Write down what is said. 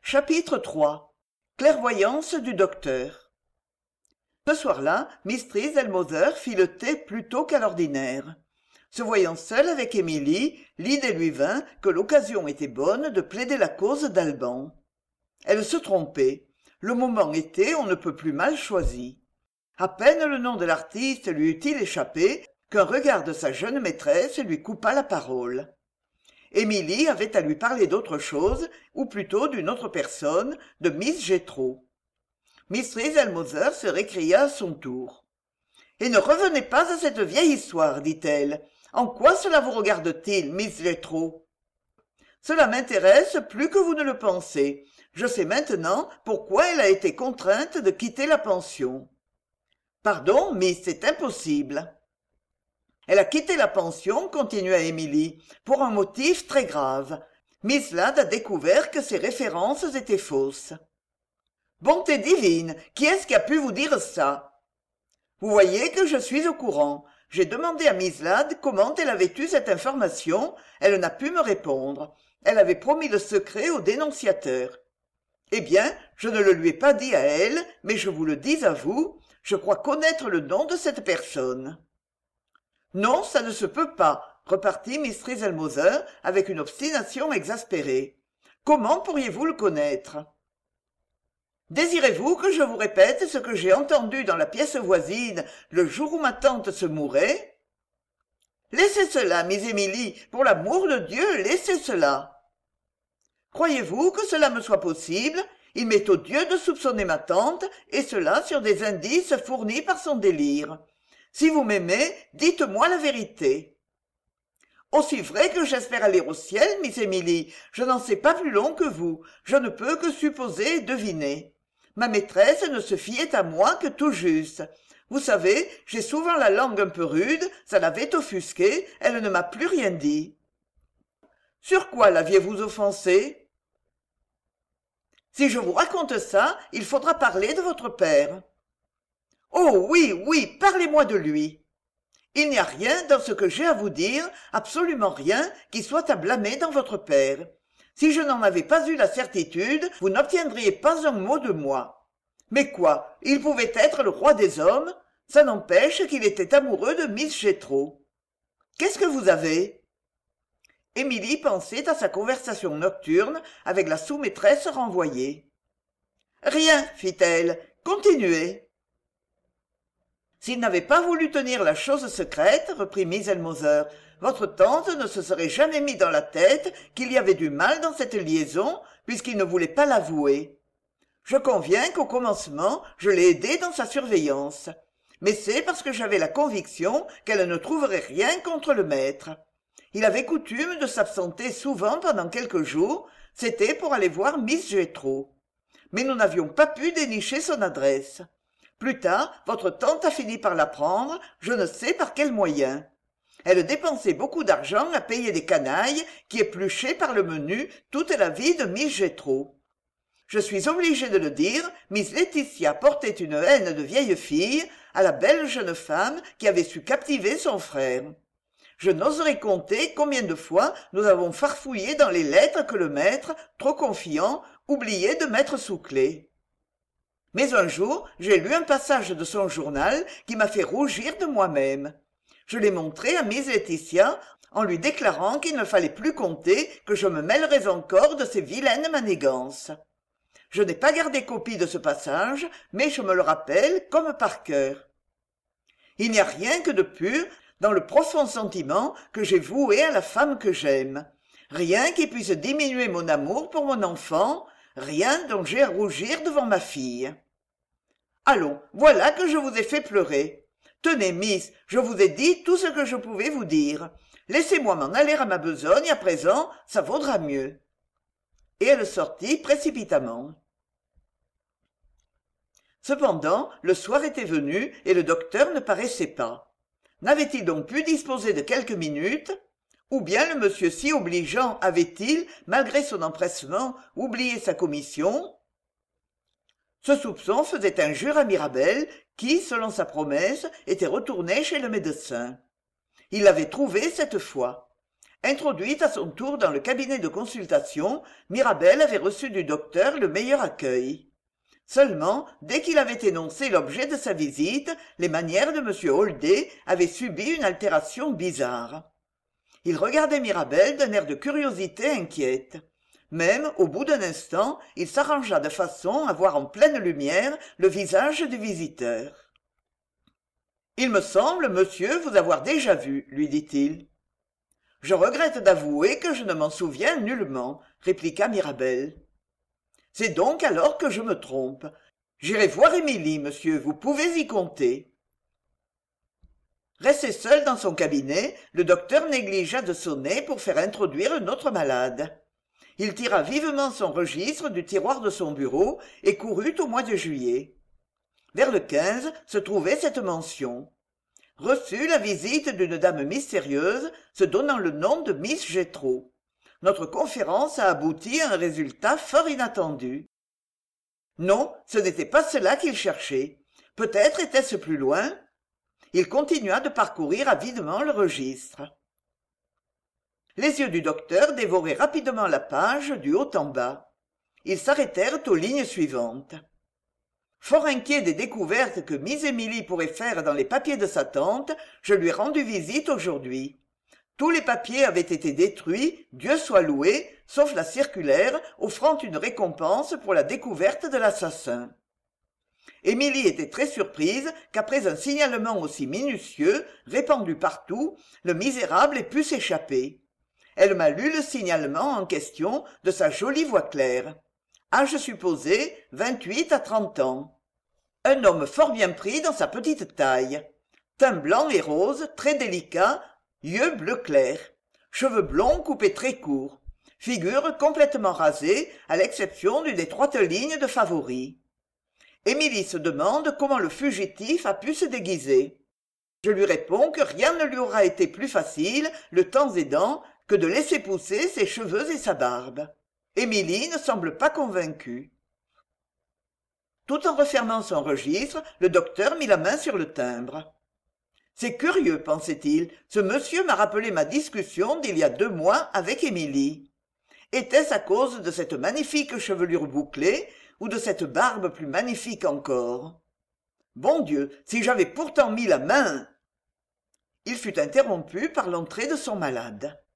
Chapitre 3. Clairvoyance du docteur. Ce soir-là, Mrs. Elmother fit le thé plus tôt qu'à l'ordinaire. Se voyant seule avec Émilie, l'idée lui vint que l'occasion était bonne de plaider la cause d'Alban. Elle se trompait. Le moment était on ne peut plus mal choisi. À peine le nom de l'artiste lui eut-il échappé qu'un regard de sa jeune maîtresse lui coupa la parole. Émilie avait à lui parler d'autre chose, ou plutôt d'une autre personne, de Miss Jethro. Mrs. Elmother se récria à son tour. « Et ne revenez pas à cette vieille histoire, dit-elle. En quoi cela vous regarde-t-il, Miss Jethro ? Cela m'intéresse plus que vous ne le pensez. Je sais maintenant pourquoi elle a été contrainte de quitter la pension. »« Pardon, Miss, c'est impossible. » Elle a quitté la pension, continua Émilie, pour un motif très grave. Miss Ladd a découvert que ses références étaient fausses. « Bonté divine, qui est-ce qui a pu vous dire ça ? Vous voyez que je suis au courant. J'ai demandé à Miss Ladd comment elle avait eu cette information. Elle n'a pu me répondre. Elle avait promis le secret au dénonciateur. Eh bien, je ne le lui ai pas dit à elle, mais je vous le dis à vous. Je crois connaître le nom de cette personne. » « Non, ça ne se peut pas, » repartit Mrs. Elmother avec une obstination exaspérée. « Comment pourriez-vous le connaître ?»« Désirez-vous que je vous répète ce que j'ai entendu dans la pièce voisine le jour où ma tante se mourait ?»« Laissez cela, Miss Émilie, pour l'amour de Dieu, laissez cela. »« Croyez-vous que cela me soit possible ? Il m'est odieux de soupçonner ma tante, et cela sur des indices fournis par son délire. Si vous m'aimez, dites-moi la vérité. »« Aussi vrai que j'espère aller au ciel, Miss Émilie, je n'en sais pas plus long que vous. Je ne peux que supposer et deviner. Ma maîtresse ne se fiait à moi que tout juste. Vous savez, j'ai souvent la langue un peu rude, ça l'avait offusquée, elle ne m'a plus rien dit. »« Sur quoi l'aviez-vous offensée ? » ?»« Si je vous raconte ça, il faudra parler de votre père. »« Oh oui, oui, parlez-moi de lui. Il n'y a rien dans ce que j'ai à vous dire, absolument rien, qui soit à blâmer dans votre père. Si je n'en avais pas eu la certitude, vous n'obtiendriez pas un mot de moi. Mais quoi, il pouvait être le roi des hommes ? Ça n'empêche qu'il était amoureux de Miss Jethro. Qu'est-ce que vous avez ? Émilie pensait à sa conversation nocturne avec la sous-maîtresse renvoyée. « Rien, fit-elle, continuez. » S'il n'avait pas voulu tenir la chose secrète, reprit Miss Elmother, votre tante ne se serait jamais mis dans la tête qu'il y avait du mal dans cette liaison, puisqu'il ne voulait pas l'avouer. Je conviens qu'au commencement, je l'ai aidée dans sa surveillance. Mais c'est parce que j'avais la conviction qu'elle ne trouverait rien contre le maître. Il avait coutume de s'absenter souvent pendant quelques jours, c'était pour aller voir Miss Jethro. Mais nous n'avions pas pu dénicher son adresse. Plus tard, votre tante a fini par l'apprendre, je ne sais par quel moyen. Elle dépensait beaucoup d'argent à payer des canailles qui épluchaient par le menu toute la vie de Miss Jethro. Je suis obligé de le dire, Miss Laetitia portait une haine de vieille fille à la belle jeune femme qui avait su captiver son frère. Je n'oserais compter combien de fois nous avons farfouillé dans les lettres que le maître, trop confiant, oubliait de mettre sous clé. Mais un jour, j'ai lu un passage de son journal qui m'a fait rougir de moi-même. Je l'ai montré à Miss Laetitia en lui déclarant qu'il ne fallait plus compter que je me mêlerais encore de ces vilaines manigances. Je n'ai pas gardé copie de ce passage, mais je me le rappelle comme par cœur. Il n'y a rien que de pur dans le profond sentiment que j'ai voué à la femme que j'aime. Rien qui puisse diminuer mon amour pour mon enfant, rien dont j'ai à rougir devant ma fille. Allons, voilà que je vous ai fait pleurer. Tenez, Miss, je vous ai dit tout ce que je pouvais vous dire. Laissez-moi m'en aller à ma besogne à présent, ça vaudra mieux. Et elle sortit précipitamment. Cependant, le soir était venu et le docteur ne paraissait pas. N'avait-il donc pu disposer de quelques minutes ? Ou bien le monsieur si obligeant avait-il, malgré son empressement, oublié sa commission ? Ce soupçon faisait injure à Mirabel, qui, selon sa promesse, était retournée chez le médecin. Il l'avait trouvée cette fois. Introduite à son tour dans le cabinet de consultation, Mirabel avait reçu du docteur le meilleur accueil. Seulement, dès qu'il avait énoncé l'objet de sa visite, les manières de M. Holder avaient subi une altération bizarre. Il regardait Mirabel d'un air de curiosité inquiète. Même, au bout d'un instant, il s'arrangea de façon à voir en pleine lumière le visage du visiteur. « Il me semble, monsieur, vous avoir déjà vu, lui dit-il. « Je regrette d'avouer que je ne m'en souviens nullement, répliqua Mirabel. C'est donc alors que je me trompe. J'irai voir Émilie, monsieur, vous pouvez y compter. Resté seul dans son cabinet, le docteur négligea de sonner pour faire introduire une autre malade. Il tira vivement son registre du tiroir de son bureau et courut au mois de juillet. Vers le 15 se trouvait cette mention. Reçu la visite d'une dame mystérieuse se donnant le nom de Miss Jethro. Notre conférence a abouti à un résultat fort inattendu. Non, ce n'était pas cela qu'il cherchait. Peut-être était-ce plus loin. Il continua de parcourir avidement le registre. Les yeux du docteur dévoraient rapidement la page du haut en bas. Ils s'arrêtèrent aux lignes suivantes. Fort inquiet des découvertes que Miss Émilie pourrait faire dans les papiers de sa tante, je lui ai rendu visite aujourd'hui. Tous les papiers avaient été détruits, Dieu soit loué, sauf la circulaire offrant une récompense pour la découverte de l'assassin. Émilie était très surprise qu'après un signalement aussi minutieux, répandu partout, le misérable ait pu s'échapper. Elle m'a lu le signalement en question de sa jolie voix claire. Âge supposé, 28 à 30 ans. Un homme fort bien pris dans sa petite taille. Teint blanc et rose, très délicat, yeux bleu clair. Cheveux blonds coupés très courts. Figure complètement rasée, à l'exception d'une étroite ligne de favoris. Émilie se demande comment le fugitif a pu se déguiser. Je lui réponds que rien ne lui aura été plus facile, le temps aidant, que de laisser pousser ses cheveux et sa barbe. Émilie ne semble pas convaincue. Tout en refermant son registre, le docteur mit la main sur le timbre. « C'est curieux, pensait-il, ce monsieur m'a rappelé ma discussion d'il y a 2 mois avec Émilie. Était-ce à cause de cette magnifique chevelure bouclée ou de cette barbe plus magnifique encore? Bon Dieu, si j'avais pourtant mis la main !» Il fut interrompu par l'entrée de son malade.